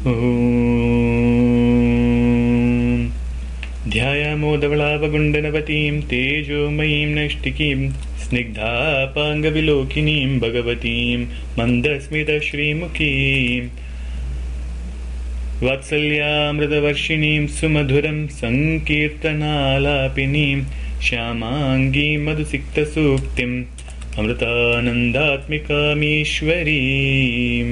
Om ध्यायामोदवलावगुण्डनवतीं तेजोमयीं नैष्टिकीं स्निग्धापाङ्गविलोकिनीं भगवतीं मन्दस्मितश्रीमुखीं वात्सल्यामृतवर्षिणीं सुमधुरं सङ्कीर्तनालापिनीं श्यामाङ्गीं मधुसिक्तसूक्तिम् अमृतानन्दात्मिकामीश्वरीम्.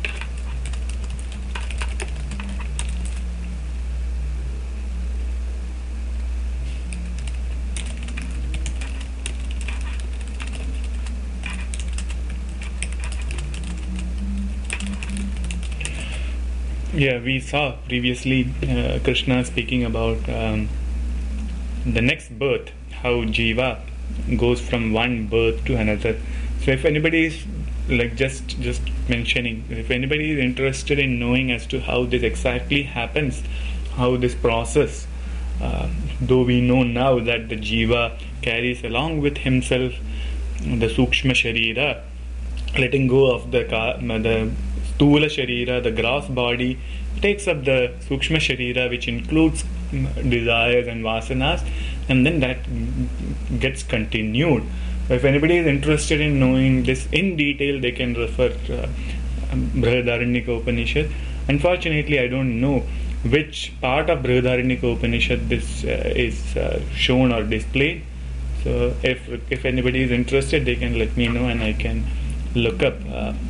Yeah, we saw previously Krishna speaking about the next birth, how Jiva goes from one birth to another. So if anybody is like just mentioning, if anybody is interested in knowing as to how this exactly happens, how this process, though we know now that the Jiva carries along with himself the Sukshma Sharira, letting go of the Stula Sharira, the gross body, takes up the Sukshma Sharira, which includes desires and vasanas, and then that gets continued. So if anybody is interested in knowing this in detail, they can refer to Brihadaranyaka Upanishad. Unfortunately, I don't know which part of Brihadaranyaka Upanishad this is shown or displayed. So if anybody is interested, they can let me know and I can look up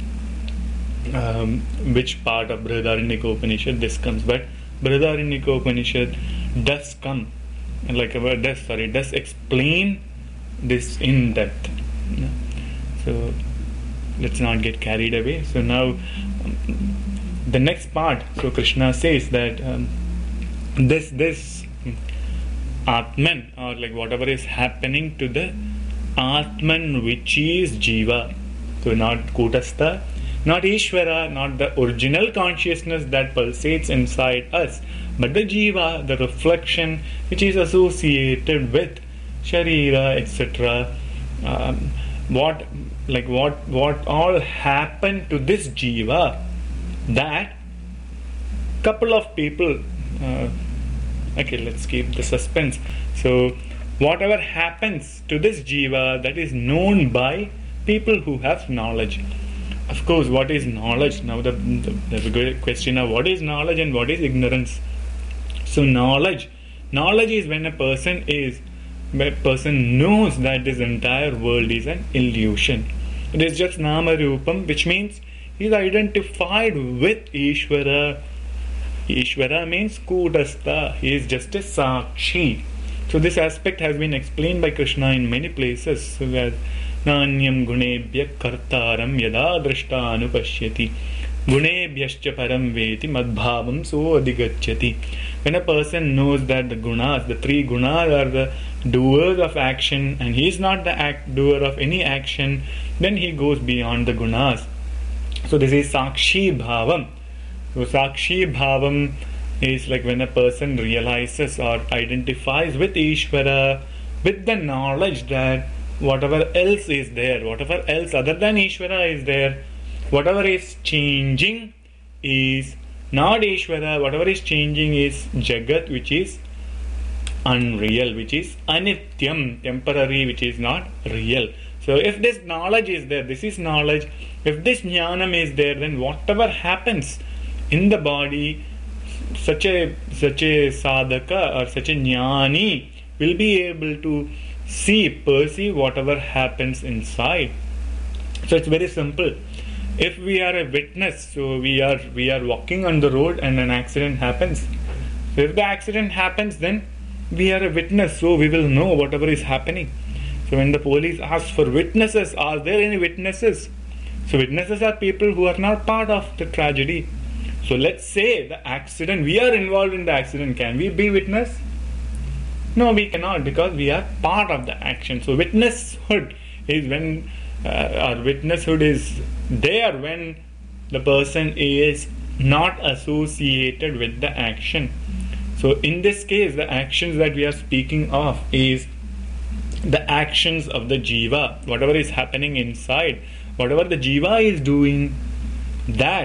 which part of Brihadaranyaka Upanishad this comes. But Brihadaranyaka Upanishad does come, does explain this in depth. So let's not get carried away. So now the next part, so Krishna says that this Atman, or like whatever is happening to the Atman, which is Jiva, so not Kutastha, not Ishvara, not the original consciousness that pulsates inside us, but the Jiva, the reflection which is associated with Sharira, etc. What all happened to this Jiva, that couple of people, okay, let's keep the suspense. So whatever happens to this Jiva, that is known by people who have knowledge. Of course, what is knowledge? Now the question of what is knowledge and what is ignorance. So knowledge is when a person knows that this entire world is an illusion. It is just Nama Rupam, which means he is identified with Ishvara. Ishvara means Kutastha. He is just a Sakshi. So this aspect has been explained by Krishna in many places. So that Nanyam gunebhya kartaram yada drashta anupashyati gunebhyascha param veti madbhavam so adhigachyati. When a person knows that the gunas, the three gunas, are the doers of action and he is not the doer of any action, then he goes beyond the gunas. So this is Sakshi Bhavam. So Sakshi Bhavam is like when a person realizes or identifies with Ishvara, with the knowledge that whatever else is there, whatever else other than Ishvara is there, whatever is changing is not Ishvara, whatever is changing is Jagat, which is unreal, which is anityam, temporary, which is not real. So if this knowledge is there, this is knowledge, if this jnanam is there, then whatever happens in the body, such a sadhaka or such a jnani will be able to perceive whatever happens inside. So it's very simple. If we are a witness, so we are walking on the road and an accident happens. So if the accident happens, then we are a witness, so we will know whatever is happening. So when the police asks for witnesses, are there any witnesses? So witnesses are people who are not part of the tragedy. So let's say the accident, we are involved in the accident, can we be witness? No, we cannot, because we are part of the action. So witnesshood is when witnesshood is there when the person is not associated with the action. So in this case, the actions that we are speaking of is the actions of the Jiva, whatever is happening inside, whatever the Jiva is doing, that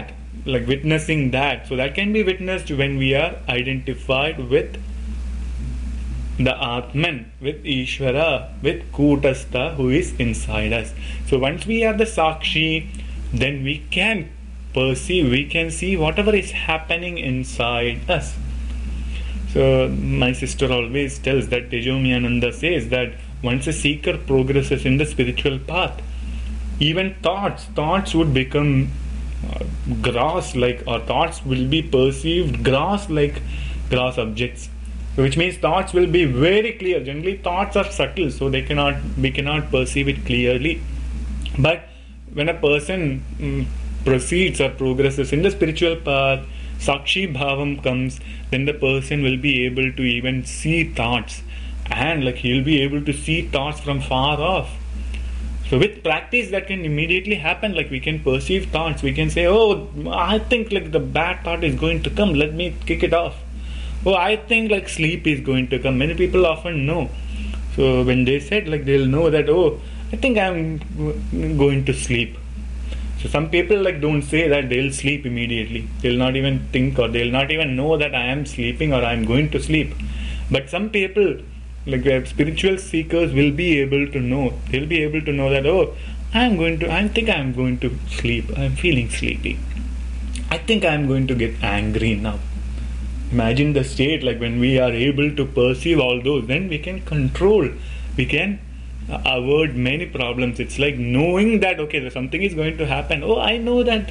like witnessing that. So that can be witnessed when we are identified with the Atman, with Ishvara, with Kutastha who is inside us. So once we are the Sakshi, then we can perceive, we can see whatever is happening inside us. So my sister always tells that Tejomyananda says that once a seeker progresses in the spiritual path, even thoughts would become grass like, or thoughts will be perceived grass like grass objects. So which means thoughts will be very clear. Generally thoughts are subtle, so we cannot perceive it clearly. But when a person proceeds or progresses in the spiritual path, Sakshi Bhavam comes, then the person will be able to even see thoughts, and like he'll be able to see thoughts from far off. So with practice that can immediately happen, like we can perceive thoughts, we can say, oh, I think like the bad thought is going to come, let me kick it off. Oh, I think like sleep is going to come. Many people often know. So when they said, like they'll know that, oh, I think I'm going to sleep. So some people like don't say that, they'll sleep immediately. They'll not even think, or they'll not even know that I am sleeping or I am going to sleep. But some people, like spiritual seekers, will be able to know. They'll be able to know that, oh, I think I'm going to sleep. I'm feeling sleepy. I think I'm going to get angry now. Imagine the state, like when we are able to perceive all those, then we can control, we can avoid many problems. It's like knowing that, okay, something is going to happen. Oh, I know that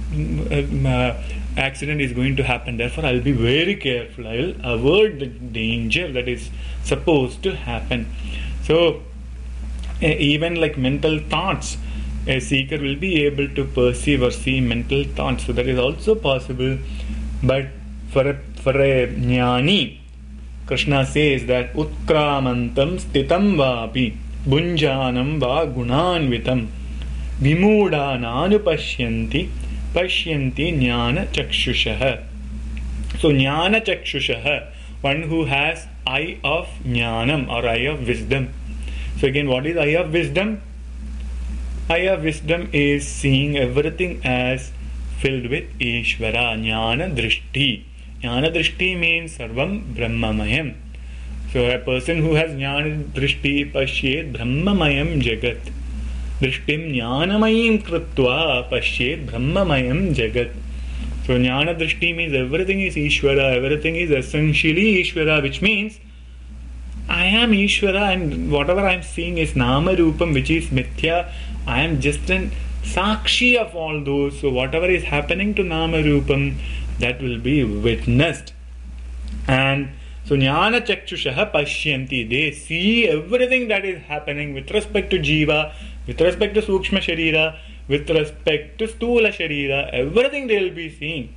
accident is going to happen, therefore I'll be very careful. I'll avoid the danger that is supposed to happen. So even like mental thoughts, a seeker will be able to perceive or see mental thoughts. So that is also possible. But for a jnani, Krishna says that utkramantam stitam vapi bunjanam va gunanvitam vimudanaanupashyanti pashyanti jnana chakshushaha. So jnana chakshushaha, one who has eye of jnanam or eye of wisdom. So again, what is eye of wisdom? Eye of wisdom is seeing everything as filled with Ishvara, jnana drishti. Jnana drishti means sarvam brahmamayam. So a person who has jnana drishti pashyet brahmamayam jagat. Drishtim jnanamayim krutva pashyet brahmamayam jagat. So jnana drishti means everything is Ishvara, everything is essentially Ishvara, which means I am Ishvara and whatever I am seeing is Nama Rupam, which is Mithya. I am just an Sakshi of all those. So whatever is happening to Nama Rupam, that will be witnessed. And so Jnana Chakshushaha Pashyanti, they see everything that is happening with respect to Jiva, with respect to Sukshma Sharira, with respect to Stula Sharira, everything they will be seeing.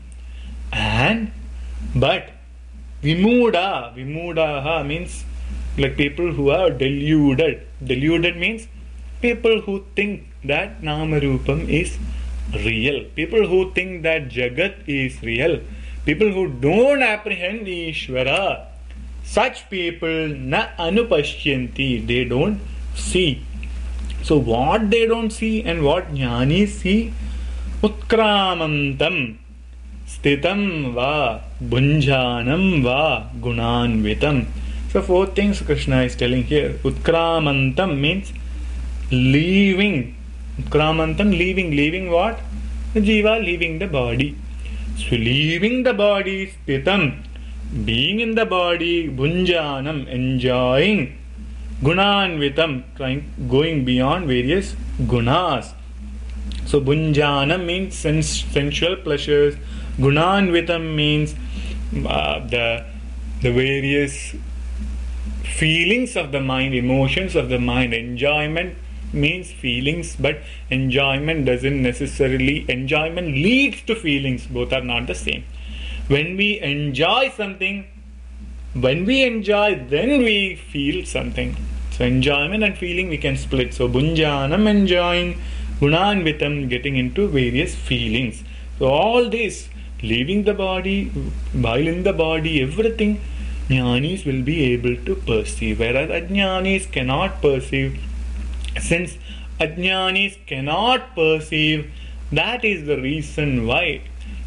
But Vimudaha means like people who are deluded. Deluded means people who think that Nama Rupam is real. People who think that Jagat is real. People who don't apprehend Ishvara. Such people na anupashyanti, they don't see. So what they don't see and what jnanis see? Utkramantam stitam va bhunjanam va gunanvitam. So four things Krishna is telling here. Utkramantam means leaving. Utkramantam, leaving what? The jiva leaving the body. So leaving the body, stitam, being in the body, bhunjanam, enjoying, gunanvitam, going beyond various gunas. So bhunjanam means sensual pleasures. Gunanvitam means the various feelings of the mind, emotions of the mind. Enjoyment means feelings, but enjoyment doesn't necessarily, enjoyment leads to feelings. Both are not the same. When we enjoy something, then we feel something. So enjoyment and feeling we can split. So bhunjanam, enjoying, gunanvitam, getting into various feelings. So all this, leaving the body, while in the body, everything jnanis will be able to perceive, whereas ajnanis cannot perceive. Since ajnanis cannot perceive, that is the reason why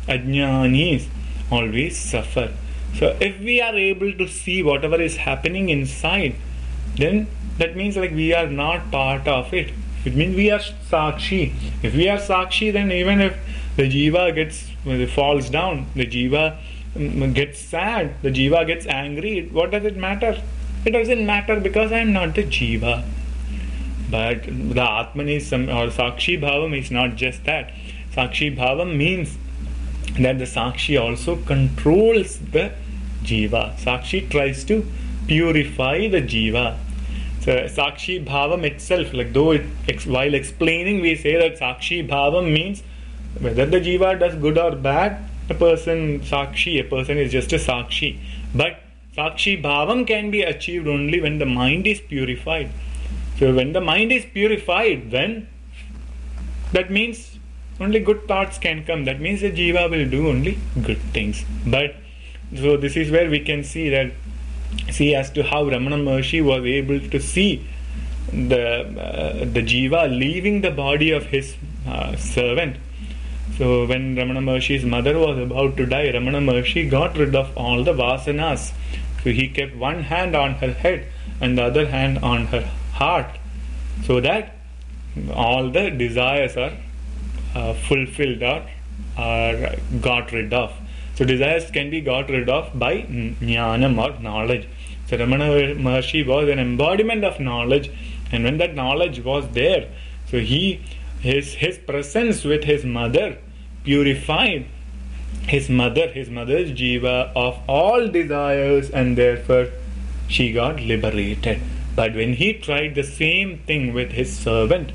Ajnanis always suffer. So if we are able to see whatever is happening inside, then that means like we are not part of it. It means we are Sakshi. If we are Sakshi, then even if the Jiva falls down, the Jiva gets sad, the Jiva gets angry, what does it matter? It doesn't matter because I am not the Jiva. But the Atman is or Sakshi Bhavam is not just that. Sakshi Bhavam means that the Sakshi also controls the Jiva. Sakshi tries to purify the Jiva. So Sakshi Bhavam itself, like though while explaining we say that Sakshi Bhavam means whether the Jiva does good or bad, a person is just a Sakshi. But Sakshi Bhavam can be achieved only when the mind is purified. So when the mind is purified, then that means only good thoughts can come. That means the Jiva will do only good things. But so this is where we can see as to how Ramana Maharshi was able to see the Jiva leaving the body of his servant. So when Ramana Maharshi's mother was about to die, Ramana Maharshi got rid of all the vasanas. So he kept one hand on her head and the other hand on her heart, so that all the desires are fulfilled or are got rid of. So desires can be got rid of by jnanam or knowledge. So Ramana Maharshi was an embodiment of knowledge, and when that knowledge was there, so his presence with his mother purified his mother's jiva of all desires, and therefore she got liberated. But when he tried the same thing with his servant,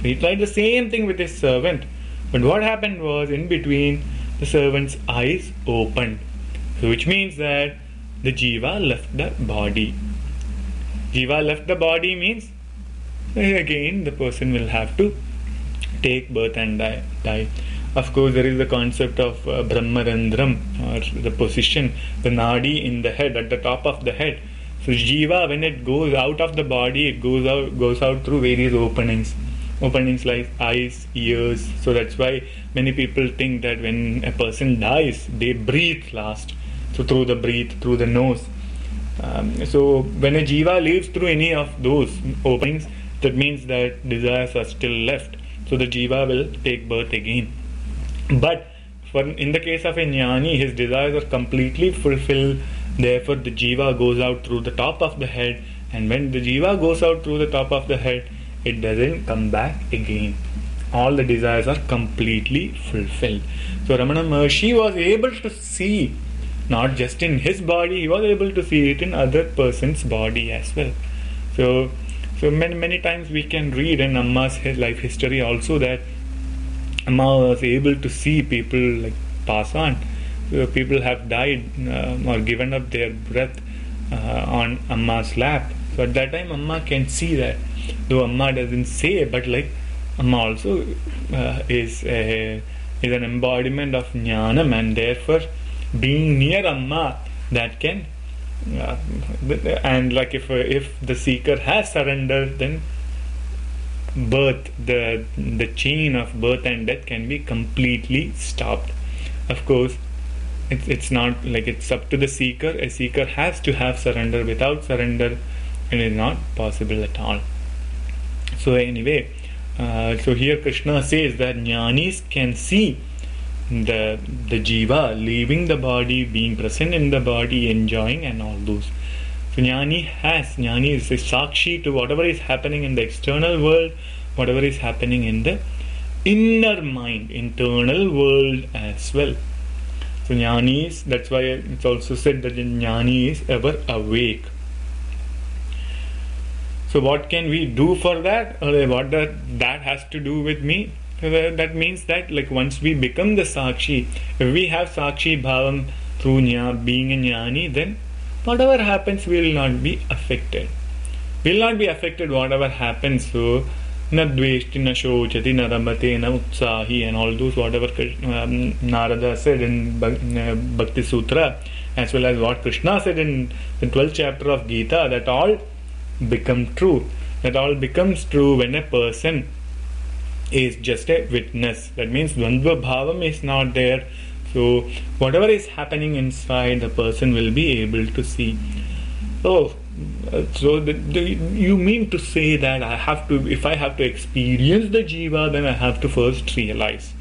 but what happened was, in between, the servant's eyes opened, so which means that the jiva left the body. Jiva left the body means again the person will have to take birth and die. Of course, there is the concept of Brahmarandram, or the position, the nadi in the head, at the top of the head. So jiva, when it goes out of the body, it goes out through various openings like eyes, ears. So that's why many people think that when a person dies, they breathe last. So through the nose. So when a jiva leaves through any of those openings, that means that desires are still left. So the jiva will take birth again. But in the case of a jnani, his desires are completely fulfilled. Therefore, the jiva goes out through the top of the head, and when the jiva goes out through the top of the head, it doesn't come back again. All the desires are completely fulfilled. So Ramana Maharshi was able to see, not just in his body, he was able to see it in other person's body as well. So many times we can read in Amma's life history also that Amma was able to see people like pass on. People have died or given up their breath on Amma's lap. So at that time Amma can see that. Though Amma doesn't say, but like Amma also is an embodiment of jnanam, and therefore being near Amma, that can and like if the seeker has surrendered, then birth, the chain of birth and death can be completely stopped. Of course, it's not like it's up to the seeker. A seeker has to have surrender. Without surrender, it is not possible at all. So anyway, so here Krishna says that jnanis can see the jiva leaving the body, being present in the body, enjoying and all those. So jnani is a sakshi to whatever is happening in the external world, whatever is happening in the inner mind, internal world as well. So jnani that's why it's also said that jnani is ever awake. So what can we do for that? What that has to do with me? That means that like once we become the sakshi, if we have sakshi bhavam through being a jnani, then whatever happens will not be affected. Will not be affected whatever happens. So na dveshti, na shochati, na ramate, na utsahi, and all those whatever Narada said in Bhakti Sutra, as well as what Krishna said in the 12th chapter of Gita, that all become true. That all becomes true when a person is just a witness. That means Dvandva Bhavam is not there So whatever is happening inside, the person will be able to see. Oh, so you mean to say that if I have to experience the jiva, then I have to first realize?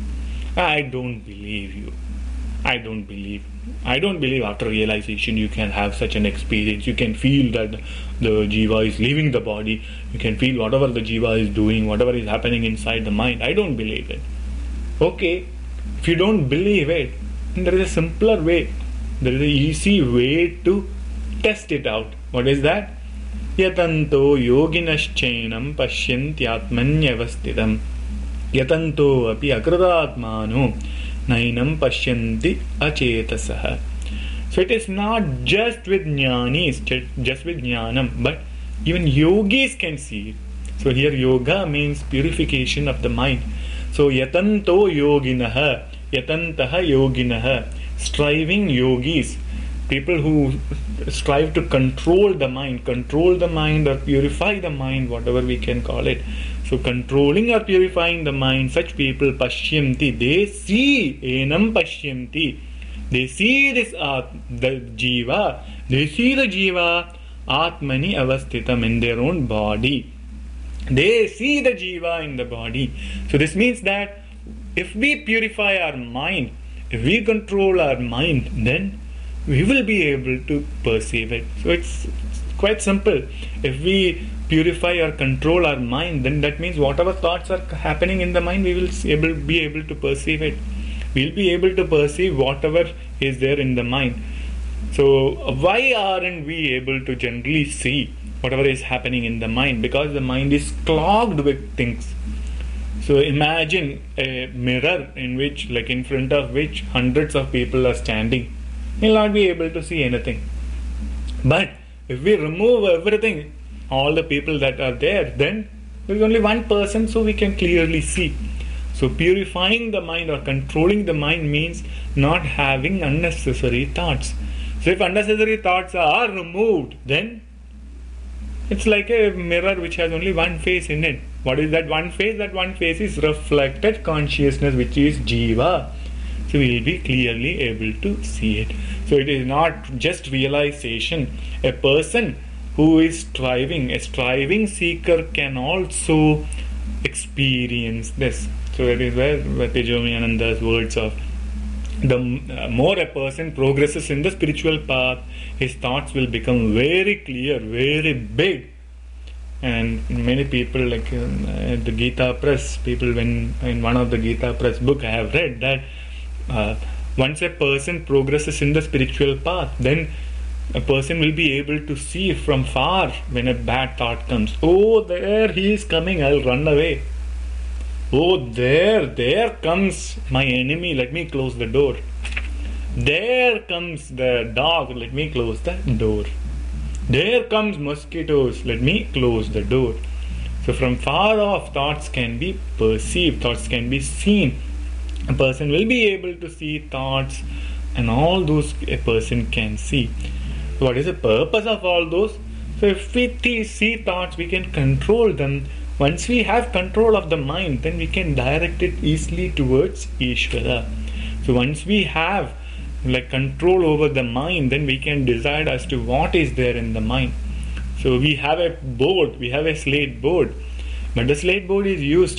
I don't believe you. I don't believe after realization you can have such an experience. You can feel that the jiva is leaving the body. You can feel whatever the jiva is doing, whatever is happening inside the mind. I don't believe it. Okay, if you don't believe it, then there is a simpler way. There is an easy way to test it out. What is that? Yatanto yoginaschainam pasyantyatmanyavastidam yatanto api akradatmano nainam pashyanti acetasaha. So it is not just with jnanis, just with jnanam, but even yogis can see it. So here yoga means purification of the mind. So yatanto yoginaha, yatantaha yoginaha, striving yogis, people who strive to control the mind or purify the mind, whatever we can call it. So controlling or purifying the mind, such people pashyanti, they see enam pashyanti, they see this the jiva, they see the jiva atmani avasthitam, in their own body. They see the jiva in the body. So this means that if we purify our mind, if we control our mind, then we will be able to perceive it. So it's quite simple. If we purify or control our mind, then that means whatever thoughts are happening in the mind, we will be able to perceive it. We'll be able to perceive whatever is there in the mind. So why aren't we able to generally see whatever is happening in the mind? Because the mind is clogged with things. So imagine a mirror in front of which hundreds of people are standing. You'll not be able to see anything. But if we remove everything, all the people that are there, then there is only one person, so we can clearly see. So purifying the mind or controlling the mind means not having unnecessary thoughts. So if unnecessary thoughts are removed, then it's like a mirror which has only one face in it. What is that one face? That one face is reflected consciousness, which is jiva. So we will be clearly able to see it. So it is not just realization. A person who is striving, a striving seeker, can also experience this. So that is where Tejomiyananda's words of the more a person progresses in the spiritual path, his thoughts will become very clear, very big. And many people, like at the Gita Press, when in one of the Gita Press book I have read that once a person progresses in the spiritual path, then a person will be able to see from far when a bad thought comes. Oh, there he is coming, I'll run away. Oh, there comes my enemy, let me close the door. There comes the dog, let me close the door. There comes mosquitoes, let me close the door. So from far off, thoughts can be perceived, thoughts can be seen. A person will be able to see thoughts, and all those a person can see. So what is the purpose of all those? So if we see thoughts, we can control them. Once we have control of the mind, then we can direct it easily towards Ishvara. So once we have control over the mind, then we can decide as to what is there in the mind. So we have a board, we have a slate board, but the slate board is used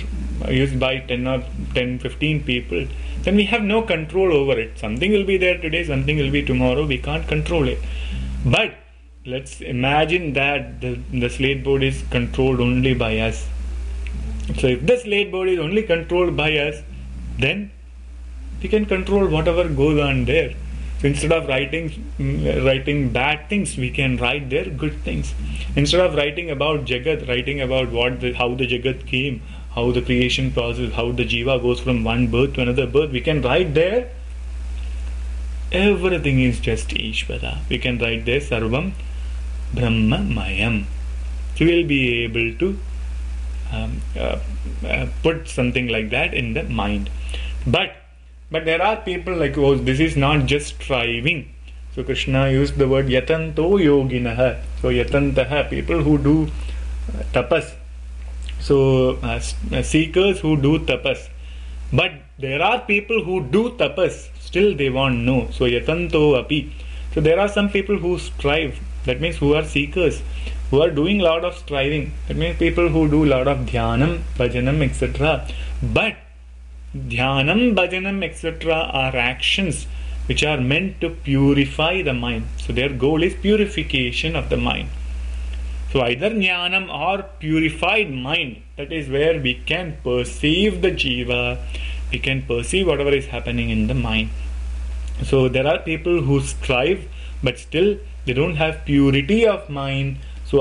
by 10-15 people. Then we have no control over it. Something will be there today, something will be tomorrow. We can't control it. But let's imagine that the slate board is controlled only by us. So if the slate board is only controlled by us, then we can control whatever goes on there. So instead of writing bad things, we can write there good things. Instead of writing about Jagat, writing about how the Jagat came, how the creation process, how the jiva goes from one birth to another birth, we can write there everything is just Ishvara. We can write there Sarvam Brahma Mayam. So we'll be able to put something like that in the mind. But there are people this is not just striving. So Krishna used the word yatanto yoginaha. So yatantaha, people who do tapas. So seekers who do tapas. But there are people who do tapas, still they want no. So yatanto api. So there are some people who strive, that means who are seekers, who are doing lot of striving. That means people who do lot of dhyanam, bhajanam, etc. But dhyanam, bhajanam, etc. are actions which are meant to purify the mind. So their goal is purification of the mind. So either jnanam or purified mind, that is where we can perceive the jiva, we can perceive whatever is happening in the mind. So there are people who strive, but still they don't have purity of mind. So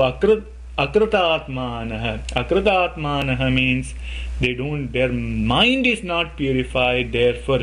akratatmanah means they don't, their mind is not purified, therefore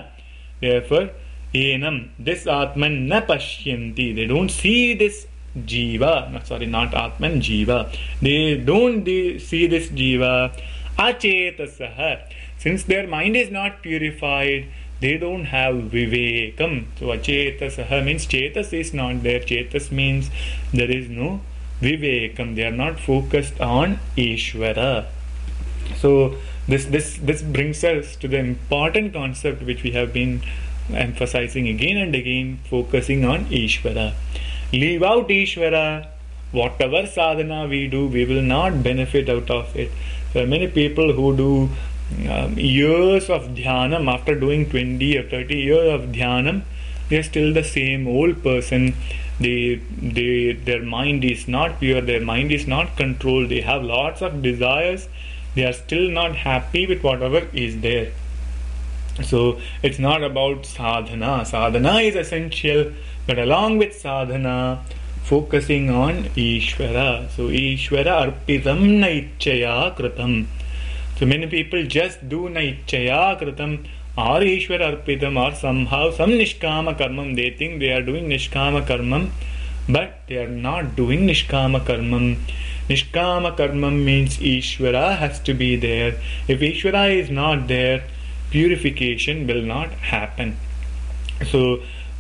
enam, this atman na pashyanti, they don't see this jiva, not atman, jiva, they don't see this jiva. Achetasah, since their mind is not purified, they don't have vivekam. So achetasah means chetas is not there. Chetas means there is no vivekam, they are not focused on Ishvara. So this brings us to the important concept which we have been emphasizing again and again, focusing on Ishvara. Leave out Ishvara, whatever sadhana we do, we will not benefit out of it. There are many people who do years of dhyanam. After doing 20 or 30 years of dhyanam, they are still the same old person. Their mind is not pure, their mind is not controlled, they have lots of desires, they are still not happy with whatever is there. So it's not about sadhana. Sadhana is essential, but along with sadhana, focusing on Ishvara. So Ishvara arpitam naichaya kritam. So many people just do naichaya kritam or Ishvara arpitam or somehow some nishkama karmam. They think they are doing nishkama karmam, but they are not doing nishkama karmam. Nishkama karmam means Ishvara has to be there. If Ishvara is not there, purification will not happen. So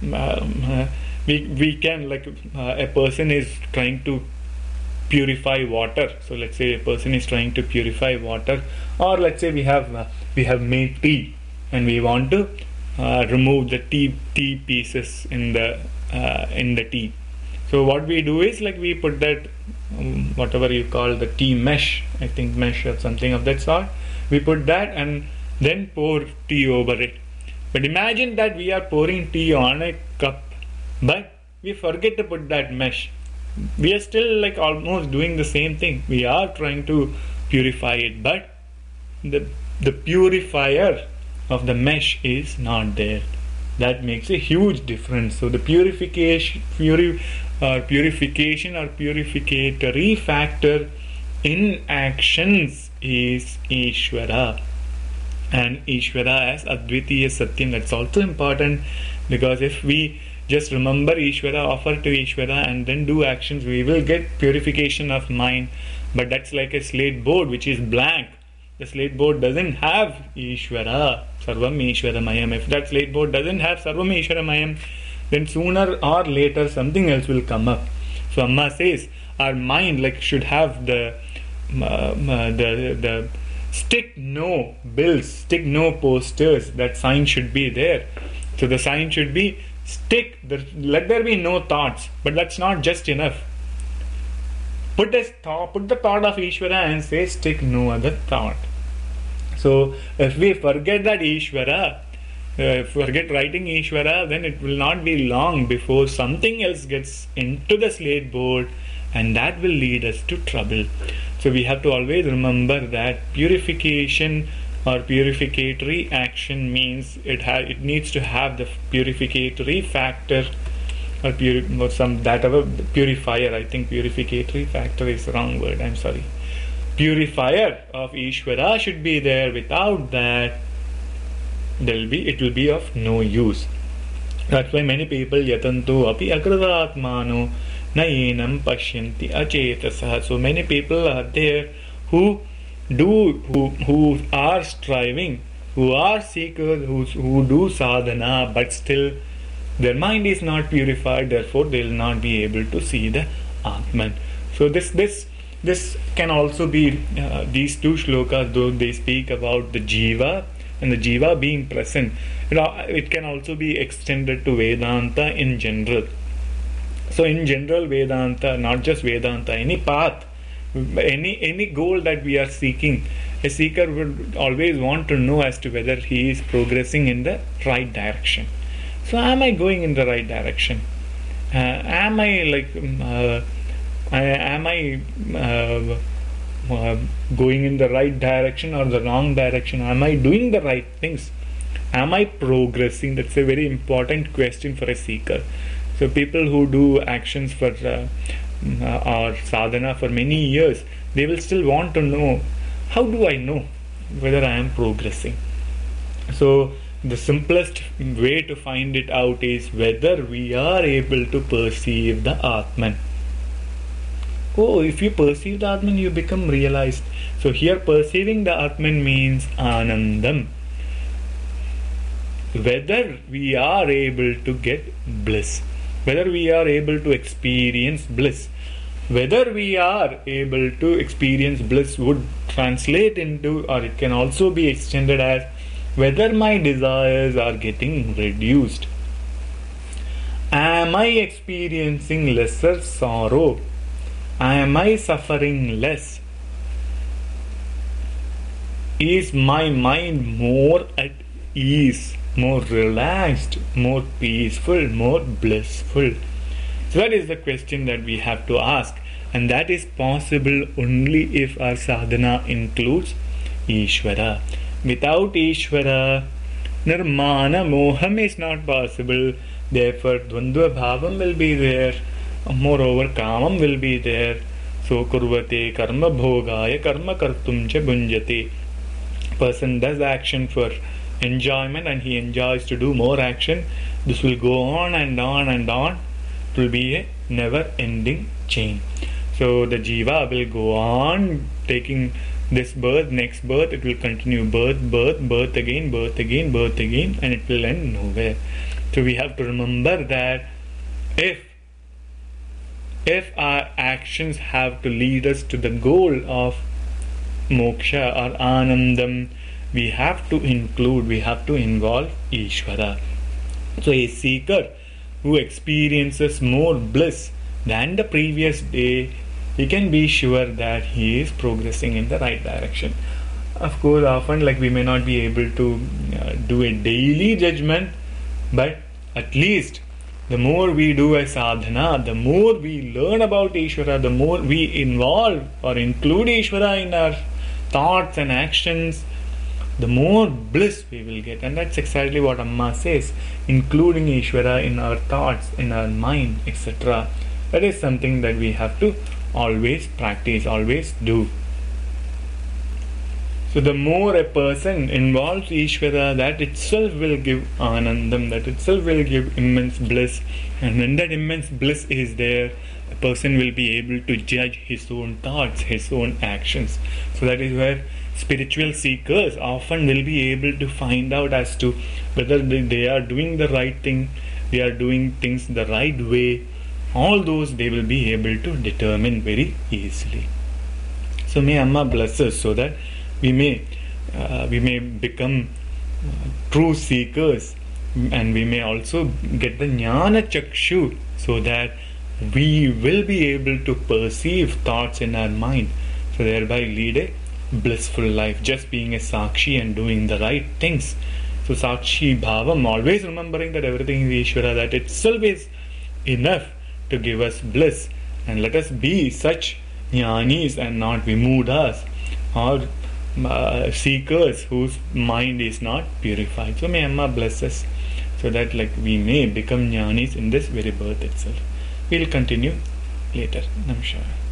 we can, like a person is trying to purify water. So let's say a person is trying to purify water, or let's say we have made tea and we want to remove the tea pieces in the tea. So what we do is, like, we put that whatever you call the tea mesh, I think mesh or something of that sort, we put that and then pour tea over it. But imagine that we are pouring tea on a cup, but we forget to put that mesh. We are still like almost doing the same thing. We are trying to purify it, but the purifier of the mesh is not there. That makes a huge difference. So the purification or purificatory factor in actions is Ishvara. And Ishvara as Advitiya Satyam, that's also important, because if we just remember Ishvara, offer to Ishvara and then do actions, we will get purification of mind. But that's like a slate board which is blank. The slate board doesn't have Ishvara, Sarvam Ishvaramayam. If that slate board doesn't have Sarvam Ishvaramayam, then sooner or later something else will come up. So Amma says our mind should have the stick no bills, stick no posters. That sign should be there. So the sign should be let there be no thoughts. But that's not just enough. Put the thought of Ishvara and say stick no other thought. So if we forget that Ishvara, forget writing Ishvara, then it will not be long before something else gets into the slate board, and that will lead us to trouble. So we have to always remember that purification or purificatory action means it needs to have the purificatory factor or purifier. I think purificatory factor is the wrong word. I'm sorry. Purifier of Ishvara should be there. Without that, it will be of no use. That's why many people yatanto api akratatmano nayenam pashyanti achetasah. So many people are there who are striving, who are seekers, who do sadhana, but still their mind is not purified, therefore they will not be able to see the Atman. So this can also be these two shlokas, though they speak about the jiva, and the Jiva being present, it can also be extended to Vedanta in general. So in general, Vedanta, not just Vedanta, any path, any goal that we are seeking, a seeker would always want to know as to whether he is progressing in the right direction. So am I going in the right direction? Am I going in the right direction or the wrong direction? Am I doing the right things? Am I progressing? That's a very important question for a seeker. So people who do actions for or sadhana for many years, they will still want to know, how do I know whether I am progressing? So the simplest way to find it out is whether we are able to perceive the Atman. Oh, if you perceive the Atman, you become realized. So here perceiving the Atman means Anandam. Whether we are able to get bliss, whether we are able to experience bliss. Whether we are able to experience bliss would translate into, or it can also be extended as, whether my desires are getting reduced. Am I experiencing lesser sorrow? Am I suffering less? Is my mind more at ease, more relaxed, more peaceful, more blissful? So that is the question that we have to ask, and that is possible only if our sadhana includes Ishvara. Without Ishvara, Nirmana Moham is not possible. Therefore, Dvandva Bhavam will be there. Moreover, Kamam will be there. So, Kurvate Karma Bhogaya Karma Kartum Cha Bhunjate. Person does action for enjoyment and he enjoys to do more action. This will go on and on and on. It will be a never-ending chain. So the Jiva will go on taking this birth, next birth, it will continue birth, birth again, birth again, birth again, and it will end nowhere. So we have to remember that if our actions have to lead us to the goal of moksha or anandam, we have to involve Ishvara. So a seeker who experiences more bliss than the previous day, he can be sure that he is progressing in the right direction. Of course, often we may not be able to do a daily judgment, but at least the more we do a sadhana, the more we learn about Ishvara, the more we involve or include Ishvara in our thoughts and actions, the more bliss we will get. And that's exactly what Amma says, including Ishvara in our thoughts, in our mind, etc. That is something that we have to always practice, always do. So the more a person involves Ishvara, that itself will give anandam, that itself will give immense bliss. And when that immense bliss is there, a person will be able to judge his own thoughts, his own actions. So that is where spiritual seekers often will be able to find out as to whether they are doing the right thing, they are doing things the right way. All those they will be able to determine very easily. So may Amma bless us so that we may become true seekers, and we may also get the jnana chakshu, so that we will be able to perceive thoughts in our mind, so thereby lead a blissful life, just being a sakshi and doing the right things. So sakshi bhavam, always remembering that everything is Ishvara, that itself is enough to give us bliss. And let us be such jnanis and not vimudas, or seekers whose mind is not purified. So may Amma bless us so that we may become jnanis in this very birth itself. We'll continue later. Namaskar.